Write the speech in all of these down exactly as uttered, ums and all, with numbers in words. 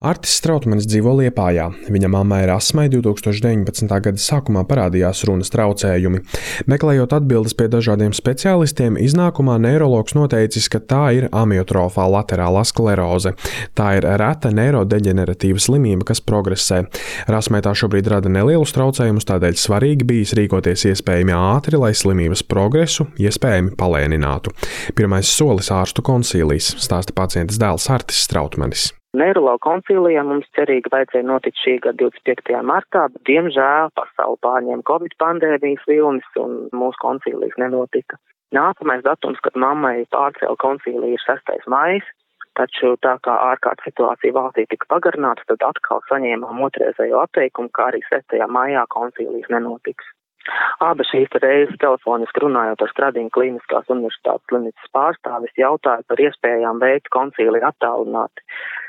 Artis Strautmanis dzīvo Liepājā. Viņa mammai Rasmai divs tūkstoši deviņpadsmitā gada sākumā parādījās runas traucējumi. Meklējot atbildes pie dažādiem speciālistiem, iznākumā neiroloģis noteicis, ka tā ir amiotrofā laterālā skleroze. Tā ir reta neirodeģeneratīva slimība, kas progresē. Rasmai tā šobrīd rada nelielus traucējumus, tādēļ svarīgi bijis rīkoties iespējami ātri, lai slimības progresu iespējami palēninātu. Pirmais solis ārstu konsīlijs, stāsta pacientes dēls Artis Strautmanis. Neiroloģa koncīlijā mums cerīgi vajadzēja notikt šī gada divdesmit piektajā martā, bet diemžēl pasauli pārņēma Covid pandēmijas vilnis un mūsu koncīlijas nenotika. Nākamais datums, kad mammai pārcēla koncīliju, ir sestais maijs, taču tā kā ārkārtas situācija valstī tika pagarināta, tad atkal saņēmām otrreizējo atteikumu, kā arī sestajā maijā koncīlijas nenotiks. Abas šīs reizes telefoniski runājot ar Stradiņu Kliniskās universitātes slimnīcas pārstāvis jautāja par iespējām veikt koncīliju attālināti.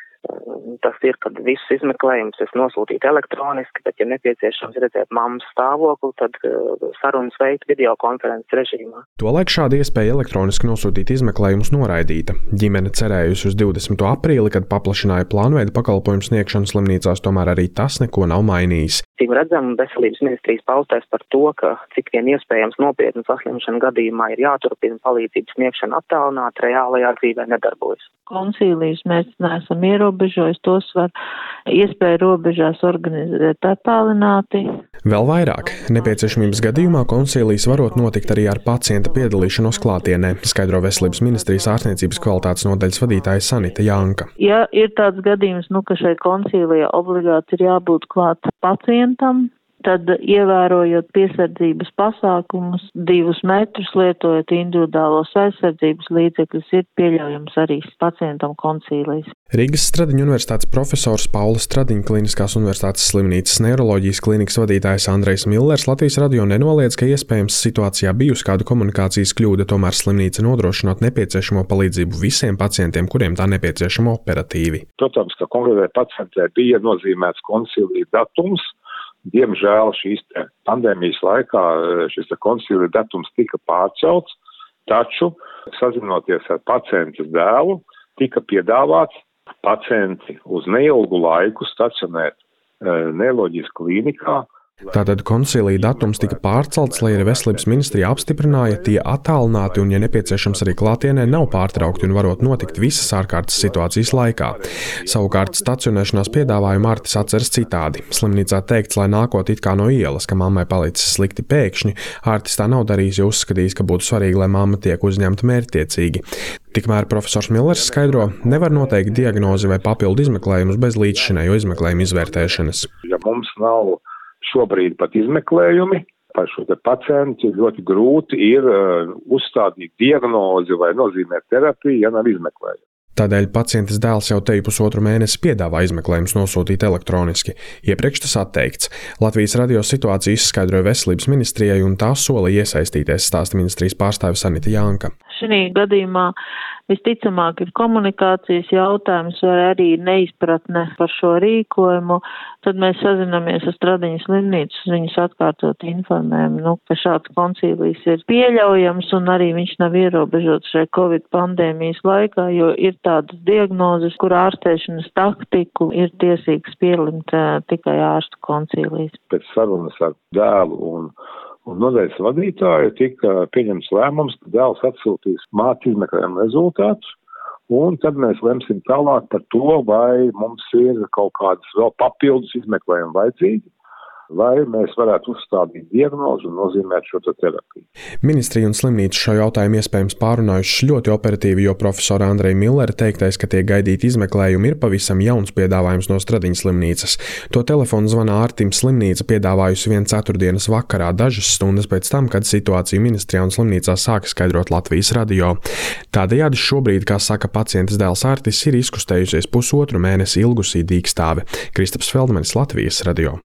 Tas ir, kad visus izmeklējumus es nosūtītu elektroniski, bet, ja nepieciešams redzēt mammas stāvokli, tad sarunas veikt videokonferences režīmā. Tolaik šāda iespēja elektroniski nosūtīt izmeklējumus noraidīta. Ģimene cerējusi uz divdesmito aprīli, kad paplašināja plānveida pakalpojumu sniegšanu slimnīcās, tomēr arī tas neko nav mainījis. Cik redzam, veselības ministrijas paustais par to, ka cik vien iespējams nopietnu saslimšanu gadījumā ir jāturpina palīdzības sniegšana attālināt, reālajā dzīvē nedarbojas. Koncīlijas mēs neesam ierobežojis, tos var iespēja robežās organizēt attālināti. Vēl vairāk, nepieciešamības gadījumā koncīlijas varot notikt arī ar pacienta piedalīšanos klātienē, skaidro veselības ministrijas ārstniecības kvalitātes nodaļas vadītāja Sanita Janka. Ja ir tāds gadījums, nu, ka šai koncīlijā obligāti ir jābūt klāt pacientam, tad ievērojot piesardzības pasākumus, divus metrus lietojot individuālos aizsardzības līdzekļus, ir pieļaujams arī pacientam koncīlijas. Rīgas Stradiņu universitātes profesors Paula Stradiņa Kliniskās universitātes slimnīcas neiroloģijas klīnikas vadītājs Andrejs Millers Latvijas radio nenoliedz, ka iespējams situācijā bijusi kāda komunikācijas kļūda, tomēr slimnīca nodrošinot nepieciešamo palīdzību visiem pacientiem, kuriem tā nepieciešama operatīvi. Protams, ka konkrētai pacientē bija nozīmēts koncīlija datums. Diemžēl šīs pandēmijas laikā šis koncīlija datums tika pārcelts, taču, sazinoties ar pacientes dēlu, tika piedāvāts pacienti uz neilgu laiku stacionēt neiroloģijas klīnikā. Tātad koncīlija datums tika pārcelts, lai arī veselības ministrija apstiprināja, tie attālināti un, ja nepieciešams arī klātienē, nav pārtraukti un varot notikt visas ārkārtas situācijas laikā. Savukārt stacionēšanās piedāvājumu Artis atceras citādi. Slimnīcā teikts, lai nākot it kā no ielas, ka mammai palicis slikti pēkšņi, Artis tā nav darījis, jo uzskatījis, ka būtu svarīgi, lai mamma tiek uzņemta mērķtiecīgi. Tikmēr profesors Millers skaidro, nevar noteikt diagnozi vai papildu izmeklējumus bez līdzšinējo izmeklējumu izvērtēšanas. Ja mums nav šobrīd pat izmeklējumi par šo te pacientu, ļoti grūti ir uh, uzstādīt diagnozi vai nozīmēt terapiju, ja nav izmeklējumi. Tādēļ pacientes dēls jau te pusotru mēnesi piedāvā izmeklējumus nosūtīt elektroniski. Iepriekš tas atteikts. Latvijas radio situāciju izskaidroja veselības ministrijai un tā sola iesaistīties, stāsta ministrijas pārstāve Sanita Janka. Šī gadījumā visticamāk ir komunikācijas jautājums vai arī neizpratne par šo rīkojumu. Tad mēs sazināmies ar Stradiņu slimnīcu, viņus atkārtot informējam, nu, ka šāds koncīlijs ir pieļaujams un arī viņš nav ierobežots šai Covid pandēmijas laikā, jo ir tādas diagnozes, kur ārstēšanas taktiku ir tiesīgs pielimt uh, tikai ārstu koncīlijs. Pēc sarunas ar dēlu un Un nodaļas vadītāju tika pieņemts lēmums, ka dēls atsūtīs mātes izmeklējumu rezultātus, un tad mēs lemsim tālāk par to, vai mums ir kaut kādas vēl papildus izmeklējumi vajadzīgi, vai mēs varētu uzstādīt diagnozi un nozīmēt šo terapiju. Ministrija un slimnīca šo jautājumu iespējams pārunājuši ļoti operatīvi, jo profesora Andreja Millera teiktais, ka tiek gaidīti izmeklējumi, ir pavisam jauns piedāvājums no Stradiņu slimnīcas. To telefonu zvanā Artim slimnīca piedāvājusi vien ceturtdienas vakarā, dažas stundas pēc tam, kad situāciju ministrijā un slimnīcā sāka skaidrot Latvijas radio. Tādējādi šobrīd, kā saka pacientes dēls Artis, ir izkustējusies pusotru mēnesi ilgusī dīkstāve. Kristaps Feldmanis, Latvijas radio.